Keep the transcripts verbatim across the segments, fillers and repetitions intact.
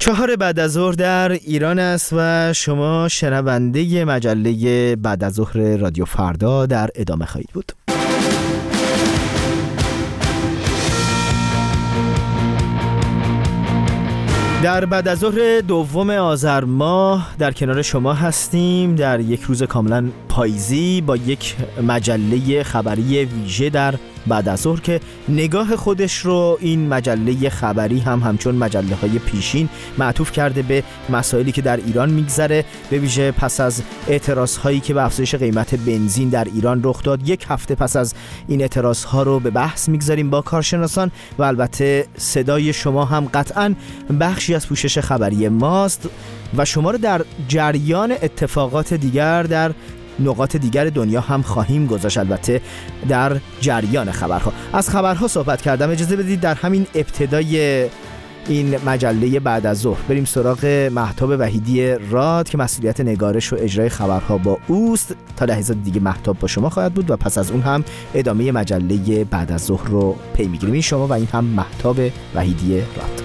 چهار بعد از ظهر در ایران است و شما شنونده مجله بعد از ظهر رادیو فردا در ادامه خواهید بود. در بعد از ظهر دوم آذر ماه در کنار شما هستیم در یک روز کاملا پاییزی با یک مجله خبری ویژه در بعد از ظهر که نگاه خودش رو این مجله خبری هم همچون مجله های پیشین معطوف کرده به مسائلی که در ایران میگذره، به ویژه پس از اعتراض هایی که به افزایش قیمت بنزین در ایران رخ داد. یک هفته پس از این اعتراض ها رو به بحث میگذاریم با کارشناسان و البته صدای شما هم قطعاً بخشی از پوشش خبری ماست و شما رو در جریان اتفاقات دیگر در نقاط دیگر دنیا هم خواهیم گذاشت، البته در جریان خبرها. از خبرها صحبت کردم، اجازه بدید در همین ابتدای این مجله بعد از ظهر بریم سراغ مهتاب وحیدی راد که مسئولیت نگارش و اجرای خبرها با اوست. تا لحظات دیگه مهتاب با شما خواهد بود و پس از اون هم ادامه مجله بعد از ظهر رو پی میگیریم. این شما و این هم مهتاب وحیدی راد.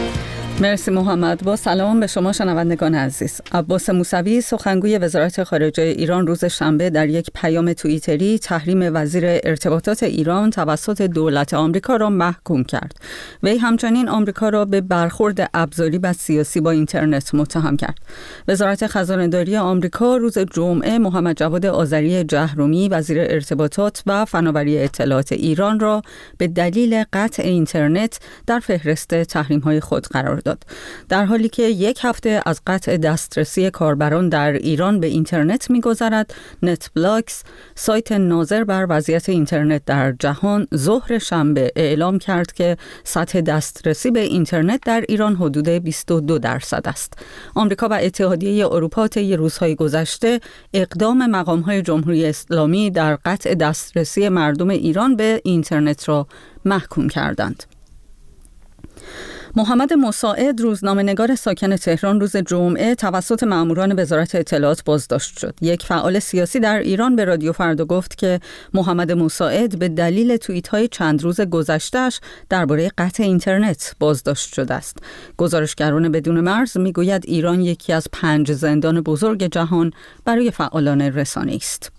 مرسی محمد. با سلام به شما شنوندگان عزیز. عباس موسوی سخنگوی وزارت خارجه ایران روز شنبه در یک پیام توییتری تحریم وزیر ارتباطات ایران توسط دولت آمریکا را محکوم کرد. وی همچنین آمریکا را به برخورد ابزاری و سیاسی با اینترنت متهم کرد. وزارت خزانه‌داری آمریکا روز جمعه محمد جواد آذری جهرومی وزیر ارتباطات و فناوری اطلاعات ایران را به دلیل قطع اینترنت در فهرست تحریم‌های خود قرار داد. در حالی که یک هفته از قطع دسترسی کاربران در ایران به اینترنت می‌گذرد، نت بلاکس سایت ناظر بر وضعیت اینترنت در جهان ظهر شنبه اعلام کرد که سطح دسترسی به اینترنت در ایران حدود بیست و دو درصد است. آمریکا و اتحادیه اروپا طی روزهای گذشته اقدام مقام‌های جمهوری اسلامی در قطع دسترسی مردم ایران به اینترنت را محکوم کردند. محمد مساعد روزنامه‌نگار ساکن تهران روز جمعه توسط ماموران وزارت اطلاعات بازداشت شد. یک فعال سیاسی در ایران به رادیو فردا گفت که محمد مساعد به دلیل توییت‌های چند روز گذشته‌اش درباره قطع اینترنت بازداشت شده است. گزارشگران بدون مرز می‌گوید ایران یکی از پنج زندان بزرگ جهان برای فعالان رسانه‌ای است.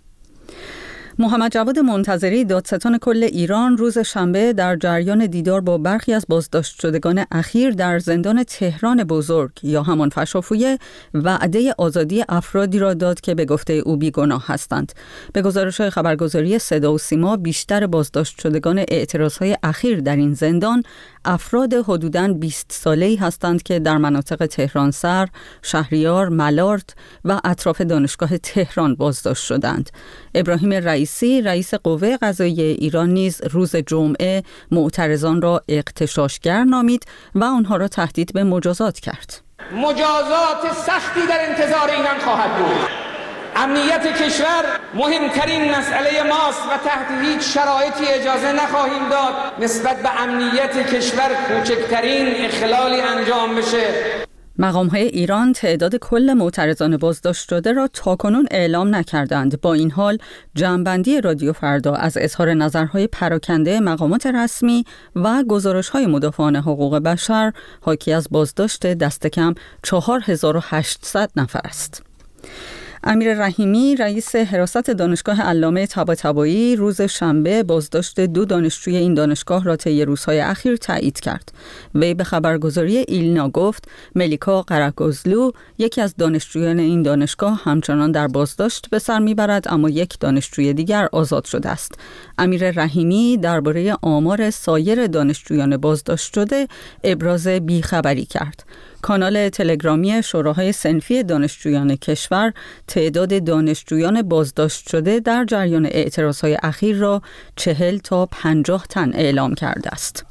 محمد جواد منتظری دادستان کل ایران روز شنبه در جریان دیدار با برخی از بازداشت شدگان اخیر در زندان تهران بزرگ یا همان فشافویه وعده آزادی افرادی را داد که به گفته او بیگناه هستند. به گزارش خبرگزاری صدا و سیما بیشتر بازداشت شدگان اعتراضهای اخیر در این زندان افراد حدوداً بیست ساله‌ای هستند که در مناطق تهران سر، شهریار، ملارد و اطراف دانشگاه تهران بازداشت شدند. ابراهیم رئیسی رئیس قوه قضاییه ایران نیز روز جمعه معترضان را اغتشاشگر نامید و آنها را تهدید به مجازات کرد. مجازات سختی در انتظار اینان خواهد بود. امنیت کشور مهمترین مسئله ماست و تحت هیچ شرایطی اجازه نخواهیم داد نسبت به امنیت کشور کوچکترین اخلالی انجام بشه. مقام‌های ایران تعداد کل معترضان بازداشت شده را تاکنون اعلام نکردند. با این حال جمع‌بندی رادیو فردا از اظهار نظرهای پراکنده مقامات رسمی و گزارش‌های مدافعان حقوق بشر حاکی از بازداشت دست کم چهار هزار و هشتصد نفر است. امیر رحیمی رئیس حراست دانشگاه علامه طباطبایی روز شنبه بازداشت دو دانشجوی این دانشگاه را طی روزهای اخیر تایید کرد. وی به خبرگزاری ایلنا گفت ملیکا قرقوزلو یکی از دانشجویان این دانشگاه همچنان در بازداشت به سر میبرد، اما یک دانشجوی دیگر آزاد شده است. امیر رحیمی درباره آمار سایر دانشجویان بازداشت شده ابراز بیخبری کرد. کانال تلگرامی شوراهای صنفی دانشجویان کشور تعداد دانشجویان بازداشت شده در جریان اعتراضهای اخیر را چهل تا پنجاه تن اعلام کرده است.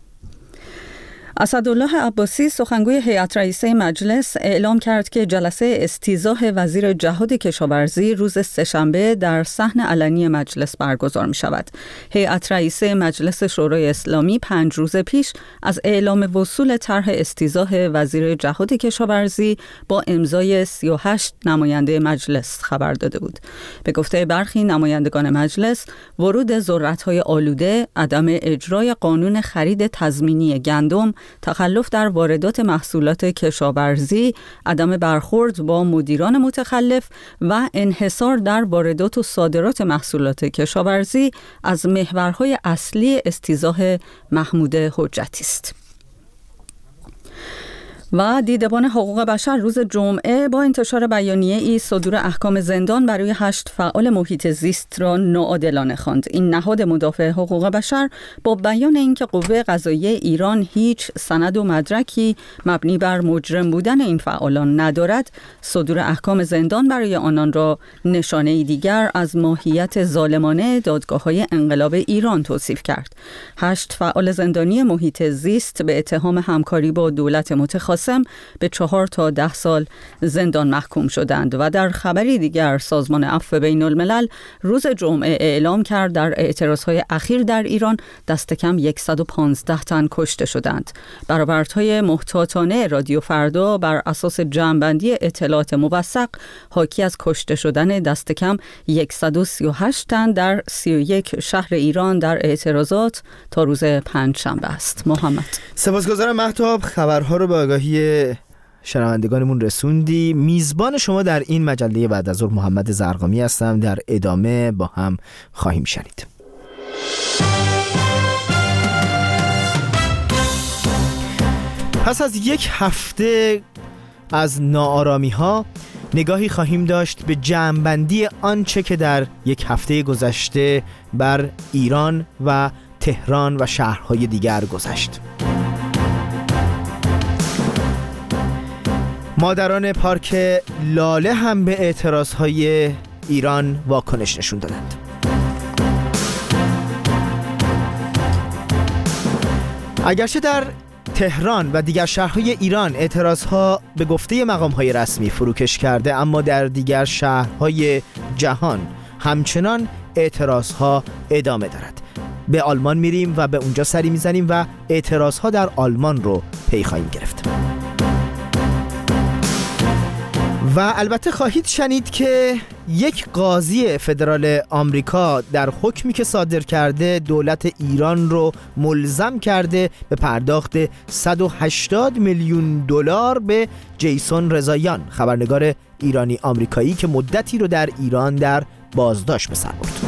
اسدالله عباسی سخنگوی هیئت رئیسه مجلس اعلام کرد که جلسه استیضاح وزیر جهاد کشاورزی روز سه‌شنبه در صحن علنی مجلس برگزار می شود. هیئت رئیسه مجلس شورای اسلامی پنج روز پیش از اعلام وصول طرح استیضاح وزیر جهاد کشاورزی با امضای سی و هشت نماینده مجلس خبر داده بود. به گفته برخی نمایندگان مجلس، ورود ذرت‌های آلوده، عدم اجرای قانون خرید تضمینی گندم، تخلف در واردات محصولات کشاورزی، عدم برخورد با مدیران متخلف و انحصار در واردات و صادرات محصولات کشاورزی از محورهای اصلی استیضاح محمود حجتی است. و دیدبان حقوق بشر روز جمعه با انتشار بیانیه ای صدور احکام زندان برای هشت فعال محیط زیست را ناعادلانه خواند. این نهاد مدافع حقوق بشر با بیان اینکه قوه قضاییه ایران هیچ سند و مدرکی مبنی بر مجرم بودن این فعالان ندارد، صدور احکام زندان برای آنان را نشانه دیگر از ماهیت ظالمانه دادگاه‌های انقلاب ایران توصیف کرد. هشت فعال زندانی محیط زیست به اتهام همکاری با دولت متخاصم به چهار تا ده سال زندان محکوم شدند. و در خبری دیگر سازمان عفو بین الملل روز جمعه اعلام کرد در اعتراضهای اخیر در ایران دست کم صد و پانزده تن کشته شدند. برآوردهای محتاطانه رادیو فردا بر اساس جمع‌بندی اطلاعات موثق حاکی از کشته شدن دست کم صد و سی و هشت تن در سی و یک شهر ایران در اعتراضات تا روز پنجشنبه است. محمد سپاسگزارم مهتاب، خبرها رو به آگاهی شنوندگانمون رسوندی. میزبان شما در این مجله بعد از ظهر محمد زرقامی هستم. در ادامه با هم خواهیم شنید. پس از یک هفته از ناآرامی ها نگاهی خواهیم داشت به جمع‌بندی آنچه که در یک هفته گذشته بر ایران و تهران و شهرهای دیگر گذشت. مادران پارک لاله هم به اعتراضهای ایران واکنش نشون دادند. اگرچه در تهران و دیگر شهرهای ایران اعتراضها به گفته مقامهای رسمی فروکش کرده، اما در دیگر شهرهای جهان همچنان اعتراضها ادامه دارد. به آلمان میریم و به اونجا سری میزنیم و اعتراضها در آلمان رو پی خواهیم گرفت. و البته خواهید شنید که یک قاضی فدرال آمریکا در حکمی که صادر کرده دولت ایران رو ملزم کرده به پرداخت صد و هشتاد میلیون دلار به جیسون رضاییان، خبرنگار ایرانی آمریکایی که مدتی رو در ایران در بازداشت به سر برد.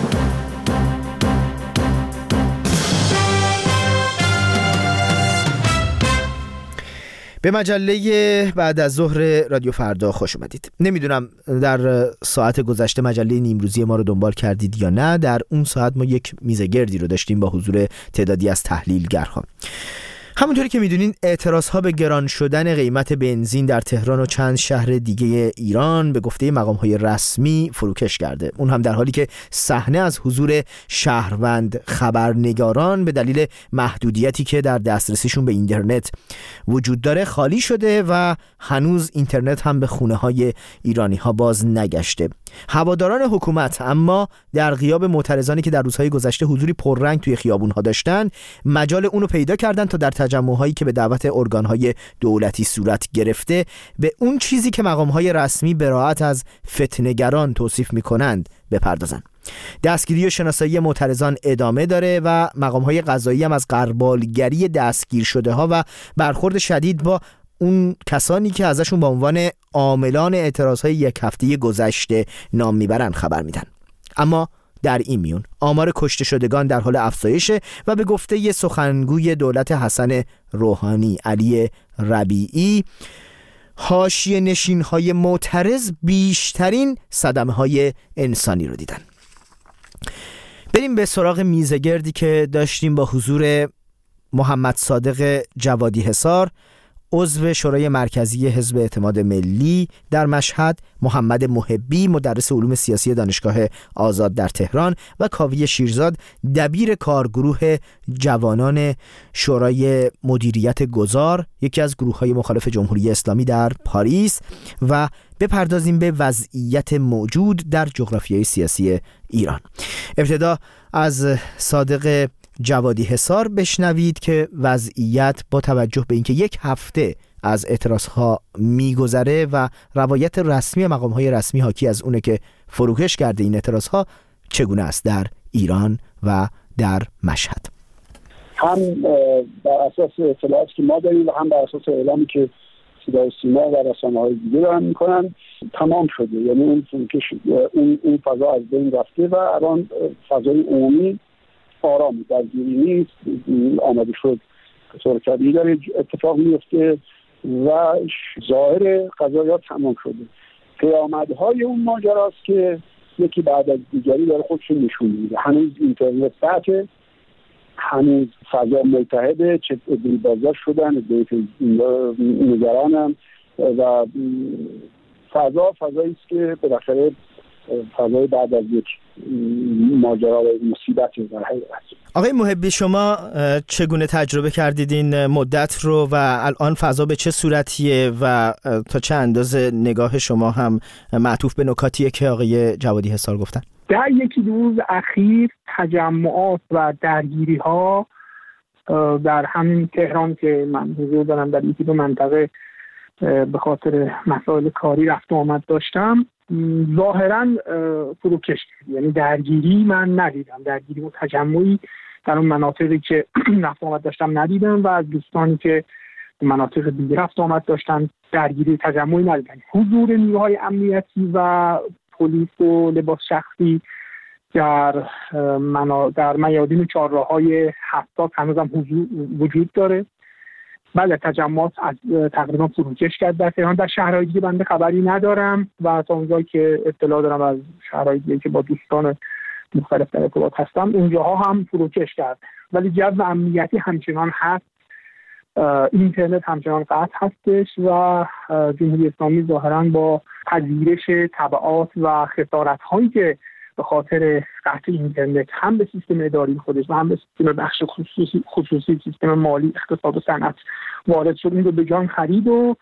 به مجله بعد از ظهر رادیو فردا خوش اومدید. نمیدونم در ساعت گذشته مجله نیمروزی ما رو دنبال کردید یا نه. در اون ساعت ما یک میز گردی رو داشتیم با حضور تعدادی از تحلیلگرها. همونطوری که میدونین اعتراضها به گران شدن قیمت بنزین در تهران و چند شهر دیگه ایران به گفته مقام‌های رسمی فروکش کرده. اون هم در حالی که صحنه از حضور شهروند خبرنگاران به دلیل محدودیتی که در دسترسیشون به اینترنت وجود داره خالی شده و هنوز اینترنت هم به خونه‌های ایرانی‌ها باز نگشته. هواداران حکومت اما در غیاب معترضانی که در روزهای گذشته حضوری پررنگ توی خیابون‌ها داشتن، مجال اونو پیدا کردن تا در تجمع‌هایی که به دعوت ارگان‌های دولتی صورت گرفته به اون چیزی که مقام‌های رسمی براءت از فتنه‌گران توصیف می‌کنند بپردازن. دستگیری و شناسایی معترضان ادامه داره و مقام‌های قضایی هم از غربالگری دستگیر شده ها و برخورد شدید با اون کسانی که ازشون با عنوان عاملان اعتراضهای یک هفته گذشته نام میبرن خبر میدن. اما در این میون آمار کشته شدگان در حال افزایشه و به گفته ی سخنگوی دولت حسن روحانی علی ربیعی، حاشیه نشین‌های معترض بیشترین صدمه‌های انسانی رو دیدن. بریم به سراغ میزگردی که داشتیم با حضور محمد صادق جوادی حصار، عضو شورای مرکزی حزب اعتماد ملی در مشهد، محمد محبی مدرس علوم سیاسی دانشگاه آزاد در تهران و کاوی شیرزاد دبیر کارگروه جوانان شورای مدیریت گذار، یکی از گروه‌های مخالف جمهوری اسلامی در پاریس، و بپردازیم به وضعیت موجود در جغرافیای سیاسی ایران. ابتدا از صادق جوادی حصار بشنوید که وضعیت با توجه به اینکه یک هفته از اعتراضها میگذره و روایت رسمی مقام‌های رسمی حاکی از اونه که فروکش کرده این اعتراضها چگونه است در ایران و در مشهد. هم بر اساس اطلاعاتی که ما داریم و هم بر اساس اعلامی که صدا و سیما و رسانه‌های دیگه دارن میکنن تمام شده. یعنی اون فروکش اون اون فضا از بین رفته و الان فضای عمومی آرام، درگیری نیست، آماده شد به طور طبیعی داره اتفاق میفته و ظاهر قضایا تمام شده. پیامدهای اون ماجراست که یکی بعد از دیگری داره خودش نشون میده. هنوز اینترنت قطعه، هنوز فضا ملتهبه، چه ادعای بازداشت شدن، ادعای نگرانم و فضا فضایی است که بالاخره فضای بعد از یک ماجرا و مصیبت در حقیقت. آقای محبی، شما چگونه تجربه کردید این مدت رو و الان فضا به چه صورتیه و تا چه اندازه نگاه شما هم معطوف به نکاتیه که آقای جوادی حصار گفتن؟ در یکی دو روز اخیر تجمعات و درگیری ها در همین تهران که من حضور دارم در یکی دو منطقه به خاطر مسائل کاری رفت و آمد داشتم ظاهراً فروکش، یعنی درگیری من ندیدم، درگیری و تجمعی در اون مناطقی که رفت و آمد داشتم ندیدم و از دوستانی که مناطق دیگه رفت و آمد داشتن درگیری تجمعی ندیدم. حضور نیروهای امنیتی و پلیس و لباس شخصی در منا... در میادین چهارراه‌های حساس هنوزم حضور وجود داره. بله، تجمعات از تقریبا فروکش کرد در تهران. در شهرهای دیگه بنده خبری ندارم و تا اونجایی که اطلاع دارم از شهرهای دیگه که با دوستان مختلف در ارتباط هستم اونجاها هم فروکش کرد، ولی جو امنیتی همچنان هست، اینترنت همچنان قطع هستش و جمهوری اسلامی ظاهراً با پذیرش تبعات و خسارت‌هایی که به خاطر قطع اینترنت هم به سیستم اداری خودش و هم به سیستم بخش خصوصی, خصوصی سیستم مالی، اقتصاد و صنعت وارد شد، این رو به جان خرید و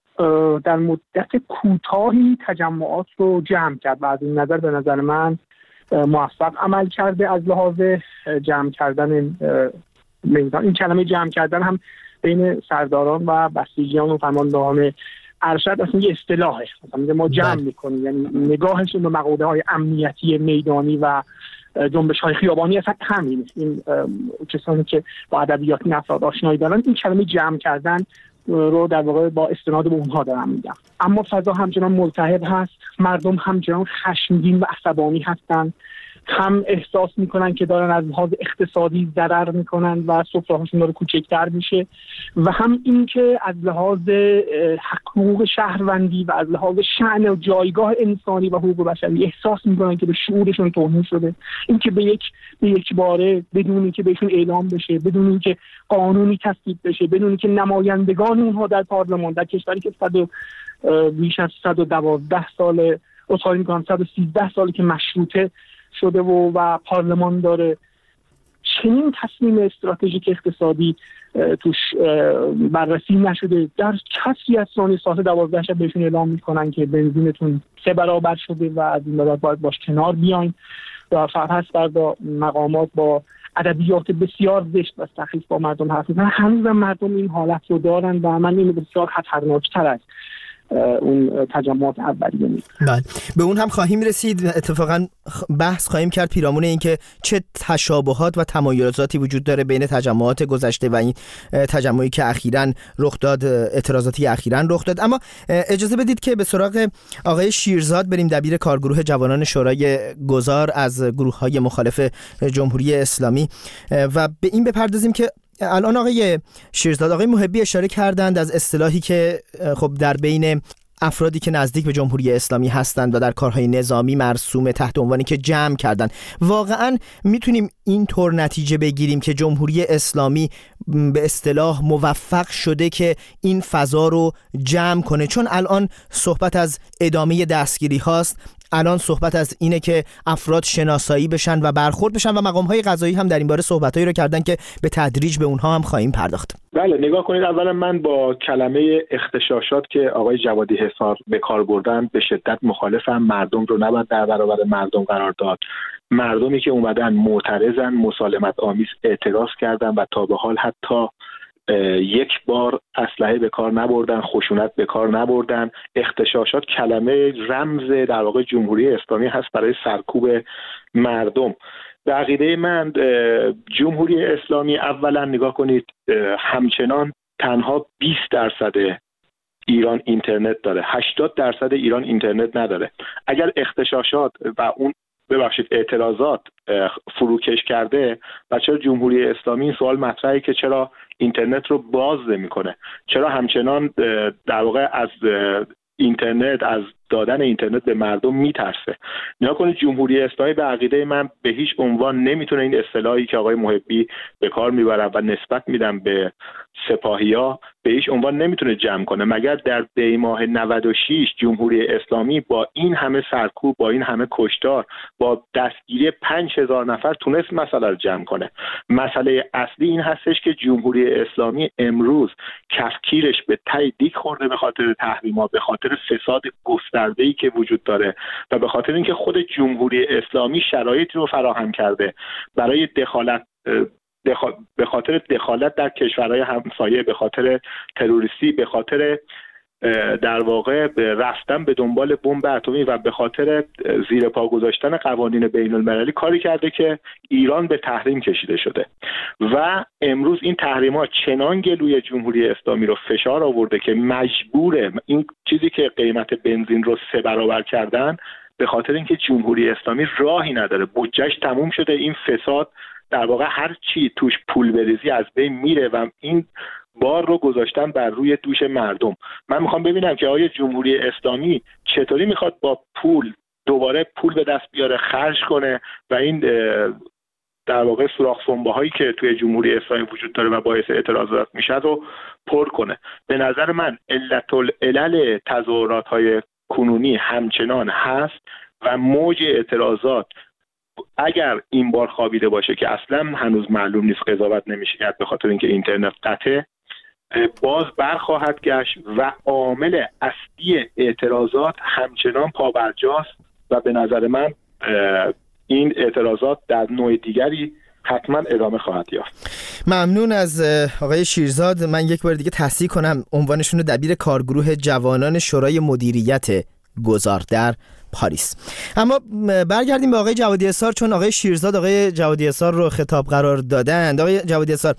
در مدت کوتاهی تجمعات رو جمع کرد و از این نظر به نظر من موفق عمل کرده از لحاظ جمع کردن میدان. این کلمه جمع کردن هم بین سرداران و بسیجیان و فرماندهان ارشد اصلا یه اصطلاحه، مثلا ما جمع میکنیم، یعنی نگاهشون به مقوله های امنیتی میدانی و جنبش های خیابانی اصلا همینه. این کسانی که با ادبیات این افراد آشنایی دارن این کلمه جمع کردن رو در واقع با استناد به اونها دارم میگم. اما فضا همچنان ملتهب هست، مردم همچنان خشمگین و عصبانی هستن، هم احساس میکنن که دارن از لحاظ اقتصادی ضرر میکنن و سفره‌هاشون داره کوچکتر میشه و هم این که از لحاظ حقوق شهروندی و از لحاظ شأن و جایگاه انسانی و حقوق بشری احساس میکنن که به شعورشون توهین شده. این که به یک به یک باره بدون اینکه بهشون اعلام بشه، بدون اینکه قانونی تصویب بشه، بدون اینکه نمایندگان اونها در پارلمان در کشوری که صد بیش از صد و دوازده سال اصحایی میکنم صد و سیزده سالی که مشروطه شده و, و پارلمان داره، چنین تصمیم استراتژیک اقتصادی توش بررسی نشده. در کسری از ثانیه ساعت دوازده شب بهشون اعلام میکنن که بنزینتون سه برابر شده و از این بعد باید باش کنار بیاین و فرهست بردا مقامات با ادبیات بسیار زشت و سخیف با مردم حرف میزنن. هنوزم مردم این حالت رو دارن و من این بسیار خطرناکتر است اون تجمعات اولیه نیست. بله، به اون هم خواهیم رسید. اتفاقا بحث خواهیم کرد پیرامون این که چه تشابهات و تمایزاتی وجود داره بین تجمعات گذشته و این تجمعی که اخیراً رخ داد، اعتراضاتی اخیراً رخ داد. اما اجازه بدید که به سراغ آقای شیرزاد بریم، دبیر کارگروه جوانان شورای گذار از گروه‌های مخالف جمهوری اسلامی، و به این بپردازیم که الان آقای شیرزاد، آقای محبی اشاره کردند از اصطلاحی که خب در بین افرادی که نزدیک به جمهوری اسلامی هستند و در کارهای نظامی مرسوم تحت عنوانی که جمع کردن. واقعا میتونیم اینطور نتیجه بگیریم که جمهوری اسلامی به اصطلاح موفق شده که این فضا رو جمع کنه؟ چون الان صحبت از ادامه دستگیری هاست، الان صحبت از اینه که افراد شناسایی بشن و برخورد بشن و مقام‌های قضایی هم در این باره صحبتایی رو کردن که به تدریج به اونها هم خواهیم پرداخت. بله، نگاه کنید، اولا من با کلمه اغتشاشات که آقای جوادی حصار به کار بردن به شدت مخالفم. مردم رو نباید در برابر مردم قرار داد. مردمی که اومدن معترضن، مسالمت آمیز اعتراض کردن و تا به حال حتی یک بار اسلحه به کار نبردن، خشونت به کار نبردن. اغتشاشات کلمه رمز در واقع جمهوری اسلامی هست برای سرکوب مردم. به عقیده من جمهوری اسلامی اولا نگاه کنید همچنان تنها بیست درصد ایران اینترنت داره، هشتاد درصد ایران اینترنت نداره. اگر اغتشاشات و اون ببخشید اعتراضات فروکش کرده و چرا جمهوری اسلامی این سوال مطرحه که چرا اینترنت رو باز نمی‌کنه، چرا همچنان در واقع از اینترنت، از دادن اینترنت به مردم میترسه. نگاه کنید جمهوری اسلامی به عقیده من به هیچ عنوان نمیتونه این اصطلاحی که آقای محبی به کار میبرن و نسبت میدن به سپاهیا به هیچ عنوان نمیتونه جمع کنه، مگر در دی ماه نود و شش جمهوری اسلامی با این همه سرکوب، با این همه کشتار، با دستگیری پنج هزار نفر تونست مسئله رو جمع کنه. مسئله اصلی این هستش که جمهوری اسلامی امروز کفگیرش به ته دیگ خورده به خاطر تحریم‌ها، به خاطر فساد گسترده‌ای که وجود داره و به خاطر اینکه خود جمهوری اسلامی شرایطی رو فراهم کرده برای دخالت دخال... به خاطر دخالت در کشورهای همسایه، به خاطر تروریستی، به خاطر در واقع رفتن به دنبال بمب اتمی و به خاطر زیر پا گذاشتن قوانین بین المللی کاری کرده که ایران به تحریم کشیده شده و امروز این تحریم‌ها چنان گلوی جمهوری اسلامی رو فشار آورده که مجبوره این چیزی که قیمت بنزین رو سه برابر کردن به خاطر اینکه جمهوری اسلامی راهی نداره، بودجهش تموم شده، این فساد در واقع هر چی توش پول بریزی از بین میره و این بار رو گذاشتن بر روی دوش مردم. من میخوام ببینم که آیا جمهوری اسلامی چطوری میخواد با پول دوباره پول به دست بیاره، خرج کنه و این در واقع سوراخ سنبه هایی که توی جمهوری اسلامی وجود داره و باعث اعتراضات میشه رو پر کنه. به نظر من علت العلل تظاهرات های کنونی همچنان هست و موج اعتراضات اگر این بار خوابیده باشه که اصلا هنوز معلوم نیست، قضاوت نمیشه کرد به خاطر اینکه اینترنت قطعه، باز برخواهد گشت و عامل اصلی اعتراضات همچنان پابرجاست و به نظر من این اعتراضات در نوع دیگری حتما ادامه خواهد یافت. ممنون از آقای شیرزاد. من یک بار دیگه تصحیح کنم عنوانشون رو دبیر کارگروه جوانان شورای مدیریت گذار در پاریس. اما برگردیم به آقای جوادی اسار، چون آقای شیرزاد آقای جوادی اسار رو خطاب قرار دادند. آقای جوادی اسار،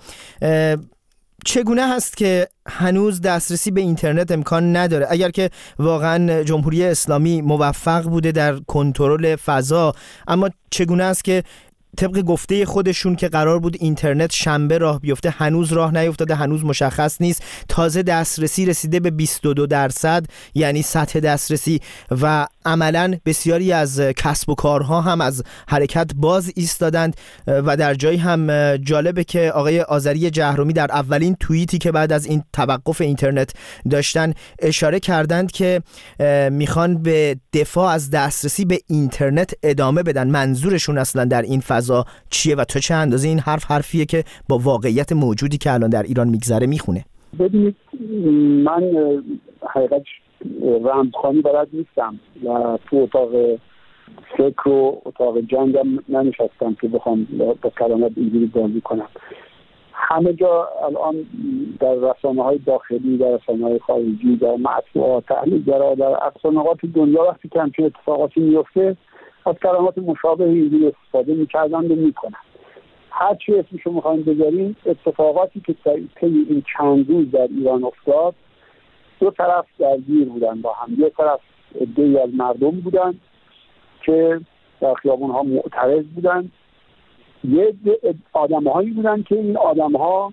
چگونه هست که هنوز دسترسی به اینترنت امکان نداره؟ اگر که واقعا جمهوری اسلامی موفق بوده در کنترل فضا، اما چگونه است که طبق گفته خودشون که قرار بود اینترنت شنبه راه بیفته هنوز راه نیفتاده، هنوز مشخص نیست، تازه دسترسی رسیده به بیست و دو درصد، یعنی سطح دسترسی، و عملاً بسیاری از کسب و کارها هم از حرکت باز ایستادند. و در جایی هم جالبه که آقای آذری جهرومی در اولین توییتی که بعد از این توقف اینترنت داشتن اشاره کردند که میخوان به دفاع از دسترسی به اینترنت ادامه بدن. منظورشون اصلا در این فضا چیه و تا چه اندازه این حرف حرفیه که با واقعیت موجودی که الان در ایران میگذره میخونه؟ ببینید، من حقیقت رمزخوانی بلد نیستم و تو اتاق فکر و اتاق جنگم ننشستم که بخوام با کلمات اینجوری بازی کنم. همه جا الان در رسانه‌های داخلی، در رسانه‌های خارجی، در مطبوعات، تحلیلگرا، در اقصا نقاط دنیا وقتی که همچین اتفاقاتی میفته از کلمات مشابه اینجوری استفاده میکردن و میکنن. هر چی اسمشو میخوایم بذاریم، اتفاقاتی که طی این چند روز در ایران افتاد، دو طرف درگیر بودن با هم. یک طرف عده‌ای از مردم بودن که در خیابون‌ها معترض بودن، یه آدم‌هایی بودن که این آدم‌ها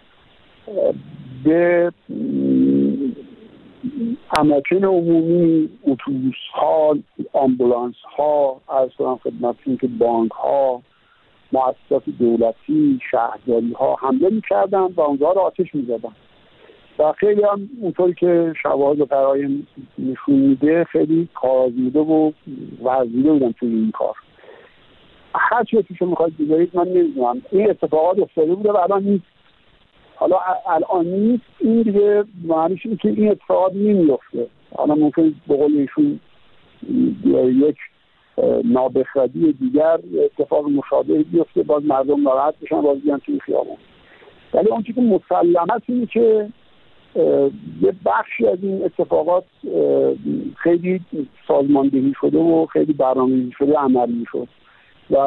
به اماکن عمومی، اتوبوس‌ها، آمبولانس‌ها، از کنم خدمتتون که بانک‌ها، مؤسسات دولتی، شهرداری‌ها حمله می‌کردن و اونجا رو آتش می‌زدن. و خیلی هم اونطوری که شواهد و قرائن نشون میده خیلی کارآزموده و ورزیده بودن توی این کار. هر چی توشو میخواید بذارید من نمیدونم. این اتفاقات افتاده بوده و الان نیست. حالا الان نیست، این دیگه معنیش اینه که این اتفاقات نمیفته. حالا ممکن به قول ایشون یک نابخردی دیگر اتفاق مشابه بیفته، باز مردم ناراحت بشن، باز بیان توی خیابون. ولی اون چیزی که مسلمت اینه که یه بخشی از این اتفاقات خیلی سازماندهی شده و خیلی برنامه‌ریزی شده عملی شد. و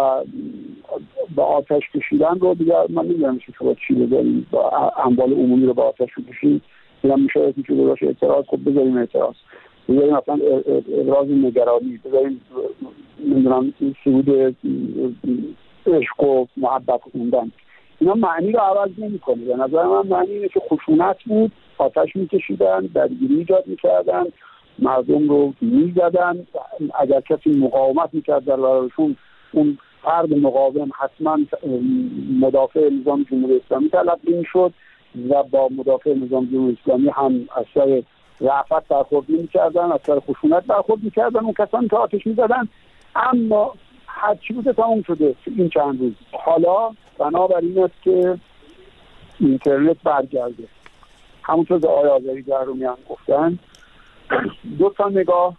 با آتش کشیدن رو دیگر من نمیدونم که شما چی بذاریم، با اموال عمومی رو با آتش کشید دیدم میشه یکی شده باشه اعتراض، خب بذاریم اعتراض، بذاریم اصلا ابراز نگرانی، بذاریم نمیدونم سرود عشق و محبت خوندن. اینا معنی رو عوض نمی‌کنه. به نظر من معنی اینه که خشونت بود، آتش می‌کشیدن، درگیری ایجاد می‌کردن، مردم رو می‌زدن، اگر کسی مقاومت می‌کرد در برابرشون اون فرد مقاوم حتما مدافع نظام جمهوری اسلامی تلقی می‌شد و با مدافع نظام جمهوری اسلامی هم از سر رأفت برخورد می‌کردن، از سر خشونت برخورد می‌کردن اون کسانی که آتش می‌زدن. اما هر چی بوده تموم شده این چند روز. حالا بنابر این است که اینترنت برگرده. همونطور که آقای آذری در رومیان گفتن، دو تا نگاه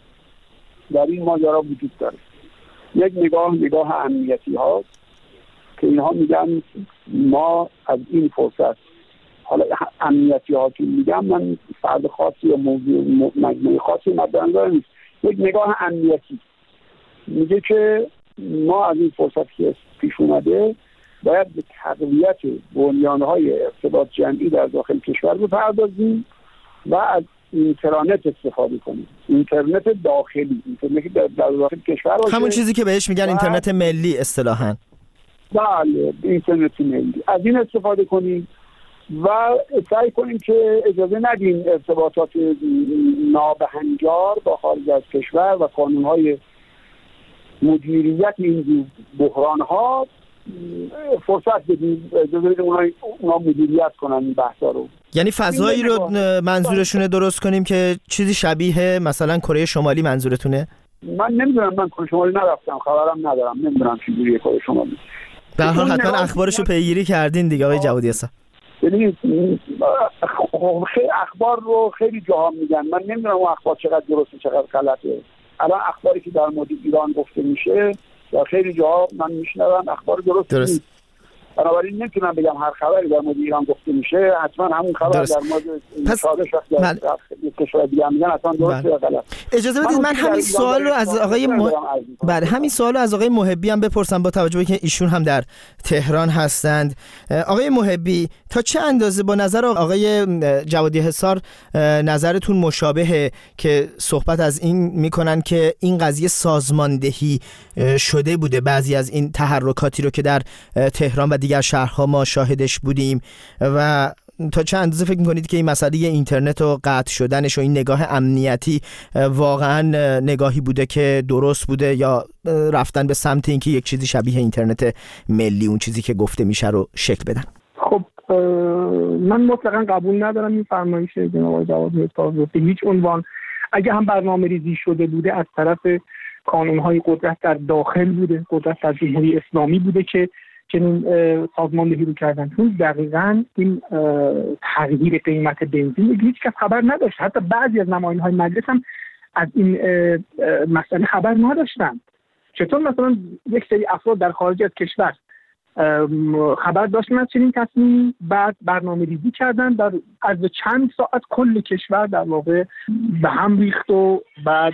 در این ماجرا وجود داره. یک نگاه نگاه امنیتی هاست که اینها میگن ما از این فرصت، حالا امنیتی ها که میگم من فرد خاصی یا موضوع مجموعه خاصی مد نظر نیست، یک نگاه امنیتی میگه که ما از این فرصت که پیش اومده باید به تقویت بنیان‌های ارتباط جمعی در داخل کشور بپردازیم و از اینترنت استفاده کنیم. اینترنت داخلی، اینترنتی در داخل کشور باشه، همون چیزی که بهش میگن اینترنت ملی اصطلاحاً. بله، اینترنت ملی. از این استفاده کنیم و سعی کنیم که اجازه ندیم ارتباطات نابهنجار با خارج از کشور و قانون‌های مدیریت این بحران‌ها فرصت بدیم، اجازه بدیم اونا مدیریت کنن این بحثا رو. یعنی فضایی رو منظورشونه درست کنیم که چیزی شبیه مثلا کره شمالی منظورتونه؟ من نمیدونم، من کره شمالی نرفتم، خبرم ندارم، نمیدونم چجوریه کره شمالی. در حال حتما اخبارشو پیگیری کردین دیگه آقای جوادی حسن. یعنی خیلی اخبار رو خیلی جاها میگن، من نمیدونم اون اخبار چقدر درسته چقدر غلطه. الان اخباری که در مورد ایران گفته میشه در خیلی جاها من میشنوم اخبار درست, درست. نیست. بنابراین نمیتونم بگم هر خبری در مورد ایران گفته میشه حتما همون خبر درست. در مورد شادش در کشور دیگه میگن حتما درست یا غلط. اجازه بدید من همین سوال رو از آقای م... بله همین سوال رو از آقای محبی هم بپرسم، با توجه به که ایشون هم در تهران هستند. آقای محبی، تا چه اندازه با نظر آقای جوادی حصار نظرتون مشابهه که صحبت از این میکنن که این قضیه سازماندهی شده بوده، بعضی از این تحرکاتی رو که در تهران و دیگر شهرها ما شاهدش بودیم، و تا چه اندازه فکر میکنید که این مسئله اینترنت و قطع شدنش و این نگاه امنیتی واقعا نگاهی بوده که درست بوده، یا رفتن به سمت اینکه یک چیزی شبیه اینترنت ملی، اون چیزی که گفته میشه، رو شکل بدن؟ خب من مطلقاً قبول ندارم این فرمایش جناب آقای جوادی حصار رو به هیچ عنوان. اگه هم برنامه‌ریزی شده بوده از طرف کانون‌های قدرت در داخل بوده، قدرت در جمهوری اسلامی بوده که چنین سازماندهی رو کردن، چون دقیقاً این تغییر قیمت بنزین هیچ کس خبر نداشت. حتی بعضی از نماینده‌های مجلس هم از این مسئله خبر نداشتن. چطور مثلا یک سری افراد در خارج از کشور خبر داشتن از چنین تصمیمی، بعد برنامه ریزی کردن، در از چند ساعت کل کشور در واقع به هم ریخت و بعد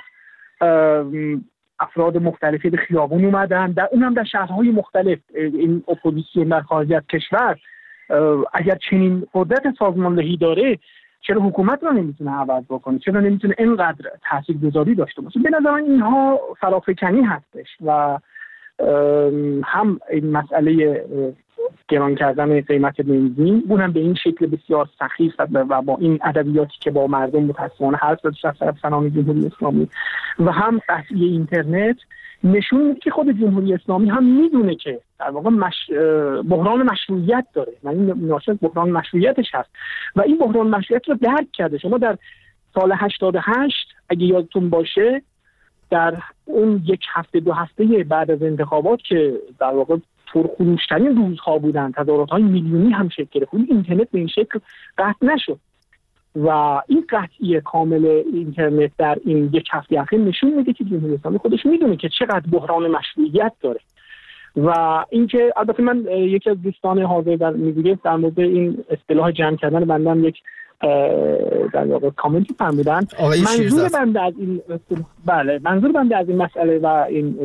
افراد مختلفی به خیابون اومدن، در اونم در شهرهای مختلف. این اپوزیسیون در خارج از کشور اگر چنین قدرت سازماندهی داره، چرا حکومت رو نمیتونه عوض بکنه؟ چرا نمیتونه اینقدر تاثیرگذاری داشته باشه؟ به نظر من اینها فرافکنی هستش و هم این مسئله گران کردن قیمت بنزین، اونم به این شکل بسیار سخیف و با این ادبیاتی که با مردم متأسفانه حرف زده از طرف سنان جمهوری اسلامی، و هم قضیه اینترنت نشون میده که خود جمهوری اسلامی هم میدونه که در واقع مش... بحران مشروعیت داره و این ناشی بحران مشروعیتش هست و این بحران مشروعیت رو درک کرده. شما در سال هشتاد و هشت اگه یادتون باشه، در اون یک هفته دو هفته بعد از انتخابات که در واقع پرخروش‌ترین روزها بودن، تظاهرات‌های میلیونی هم شکل گرفت، اینترنت به این شکل قطع نشد و این قطعی کامل اینترنت در این یک هفته اخیر نشون میده که جمهوری اسلامی خودش میدونه که چقدر بحران مشروعیت داره. و اینکه البته من یکی از دوستان حاضر در میگه در مورد این اصطلاح جمع کردن بنده هم یک در واقع کامنتی فرمودن. منظور بنده از این بله منظور بنده از این مسئله و این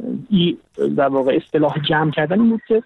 در واقع اصطلاح جمع کردن این بود که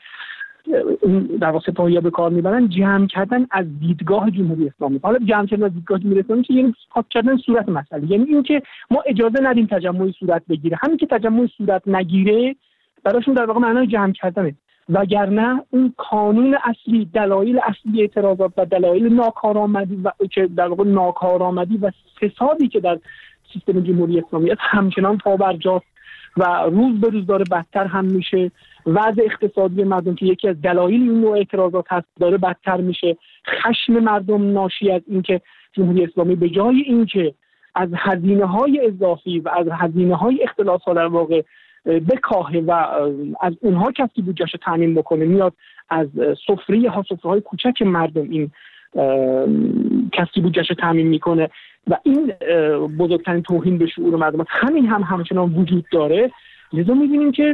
در واقع سپاهی‌ها به کار میبرن جمع کردن از دیدگاه جمهوری اسلامی. حالا جمع کردن از دیدگاه جمهوری اسلامی که یعنی پاک کردن صورت مسئله، یعنی این که ما اجازه ندیم تجمعی صورت بگیره. همین که تجمعی صورت نگیره براشون در واقع معنای جمع کردنه، وگرنه اون قانون اصلی، دلایل اصلی اعتراضات و دلایل ناکارآمدی و که در واقع ناکارآمدی و فسادی که در سیستم جمهوری اسلامی است همچنان پابرجاست و روز به روز داره بدتر هم میشه. وضع اقتصادی مردم که یکی از دلایل این نوع اعتراضات هست داره بدتر میشه. خشم مردم ناشی از اینکه جمهوری اسلامی به جای اینکه از هزینه‌های اضافی و از هزینه‌های اختلاس‌ها در واقع بکاهه و از اونها کسی بودجه‌اش رو تامین بکنه، میاد از سفره ها سفره های کوچک مردم این کسی بودجه‌اش رو تامین میکنه و این بزرگترین توهین به شعور مردم است. همین هم همچنان وجود داره. لذا می‌بینیم که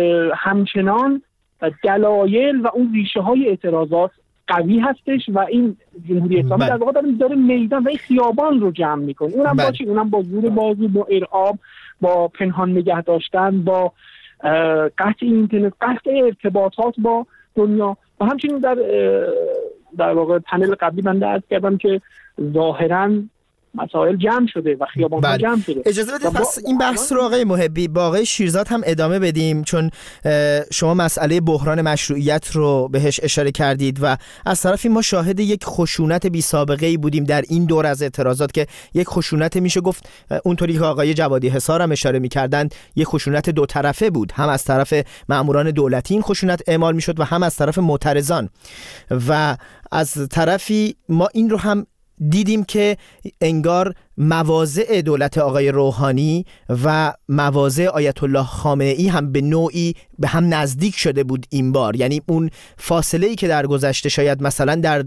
همچنان دلایل و اون ریشه های اعتراضات قوی هستش و این جمهوری اسلامی در واقع داره داره میدان و این خیابان رو جمع میکنه. اونم با چی؟ اونم با زور بازی، با ارعاب، با پنهان نگه داشتن، با قطع اینترنت، قطع ارتباطات با دنیا. و همچنین در در واقع پنل قبلی من عرض کردم که ظاهراً مسائل جمع شده و خیابان‌ها جمع شده. اجازه بدید پس این بحث رو آقای محبی با آقای شیرزاد هم ادامه بدیم، چون شما مسئله بحران مشروعیت رو بهش اشاره کردید و از طرفی ما شاهد یک خشونت بی سابقه‌ای بودیم در این دور از اعتراضات که یک خشونت میشه گفت اونطوری که آقای جوادی حصار هم اشاره می‌کردند یک خشونت دو طرفه بود، هم از طرف مأموران دولتی این خشونت اعمال میشد و هم از طرف معترضان. و از طرفی ما این رو هم دیدیم که انگار مواضع دولت آقای روحانی و مواضع آیت الله خامنه‌ای هم به نوعی به هم نزدیک شده بود این بار. یعنی اون فاصله‌ای که در گذشته شاید مثلا در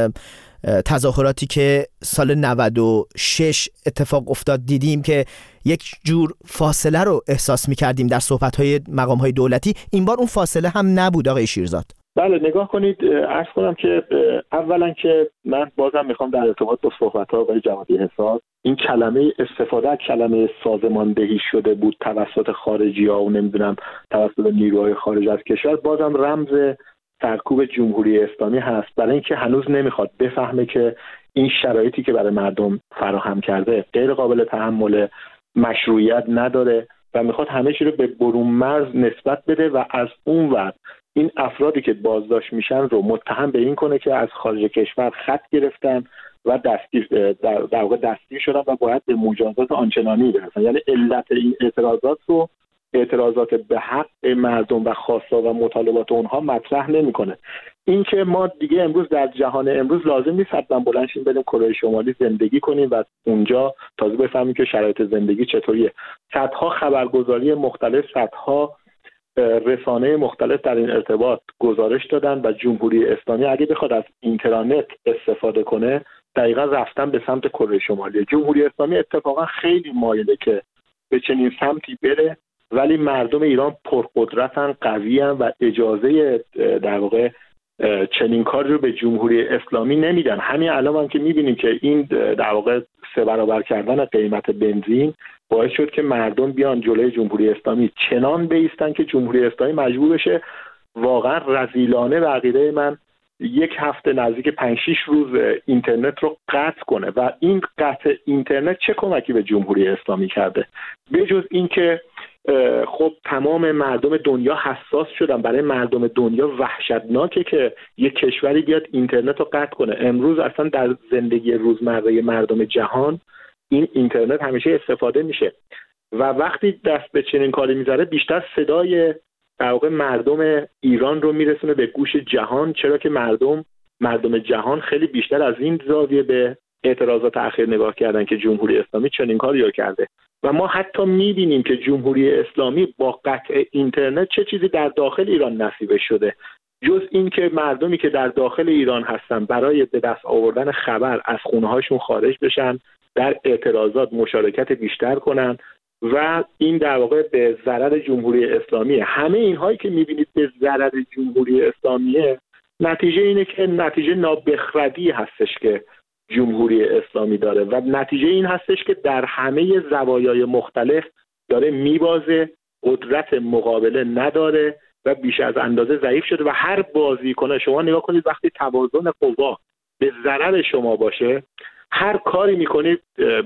تظاهراتی که سال نود و شش اتفاق افتاد دیدیم که یک جور فاصله رو احساس می‌کردیم در صحبت‌های مقام‌های دولتی، این بار اون فاصله هم نبود آقای شیرزاد. بله نگاه کنید، عرض کنم که اولا که من بازم میخوام در ارتباط با صحبت‌ها آقای جوادی حصار این کلمه استفاده از کلمه سازماندهی شده بود توسط خارجی‌ها و نمیدونم توسط نیروهای خارج از کشور بازم رمز سرکوب جمهوری اسلامی هست، برای اینکه هنوز نمیخواد بفهمه که این شرایطی که برای مردم فراهم کرده غیر قابل تحمل، مشروعیت نداره و میخواد همه چی رو به برون مرز نسبت بده و از اون ور این افرادی که بازداشت میشن رو متهم به این کنه که از خارج کشور خط گرفتن و دستگیر در, در واقع دستگیر شدن و باید به مجازات آنچنانی برسن. یعنی علت این اعتراضات رو اعتراضات به حق مردم و خواسته و مطالبات اونها مطرح نمیکنه. این که ما دیگه امروز در جهان امروز لازم نیست حتما بلند شیم بریم کره شمالی زندگی کنیم و اونجا تازه بفهمیم که شرایط زندگی چطوریه. صدها خبرگزاری مختلف، صدها رسانه مختلف در این ارتباط گزارش دادن و جمهوری اسلامی اگه بخواد از اینترنت استفاده کنه دقیقا رفتن به سمت کره شمالی. جمهوری اسلامی اتفاقا خیلی مایله که به چنین سمتی بره، ولی مردم ایران پرقدرتن، قوی‌ان و اجازه در واقع چنین کاری رو به جمهوری اسلامی نمیدن. همین الان هم که میبینیم که این در واقع سه برابر کردن قیمت بنزین باعث شد که مردم بیان جلوی جمهوری اسلامی چنان بایستن که جمهوری اسلامی مجبور بشه واقعا رذیلانه به عقیده من یک هفته نزدیک پنج شش روز اینترنت رو قطع کنه. و این قطع اینترنت چه کمکی به جمهوری اسلامی کرده؟ به جز این که خب تمام مردم دنیا حساس شدن. برای مردم دنیا وحشتناکه که یک کشوری بیاد اینترنت رو قطع کنه. امروز اصلا در زندگی روزمره مردم جهان این اینترنت همیشه استفاده میشه و وقتی دست به چنین کاری میذاره بیشتر صدای در واقع مردم ایران رو میرسونه به گوش جهان، چرا که مردم مردم جهان خیلی بیشتر از این زاویه به اعتراضات اخیر نگاه کردن که جمهوری اسلامی چنین کاری رو کرده. و ما حتی میبینیم که جمهوری اسلامی با قطع اینترنت چه چیزی در داخل ایران نصیبش شده، جز این که مردمی که در داخل ایران هستن برای به دست آوردن خبر از خونه‌هاشون خارج بشن، در اعتراضات مشارکت بیشتر کنن و این در واقع به ضرر جمهوری اسلامیه. همه اینهایی که میبینید به ضرر جمهوری اسلامیه، نتیجه اینه که نتیجه نابخردی هستش که جمهوری اسلامی داره و نتیجه این هستش که در همه زوایای مختلف داره میبازه، قدرت مقابله نداره و بیش از اندازه ضعیف شده و هر بازیکن، شما نگاه کنید وقتی توازن قوا به ضرر شما باشه هر کاری میکنید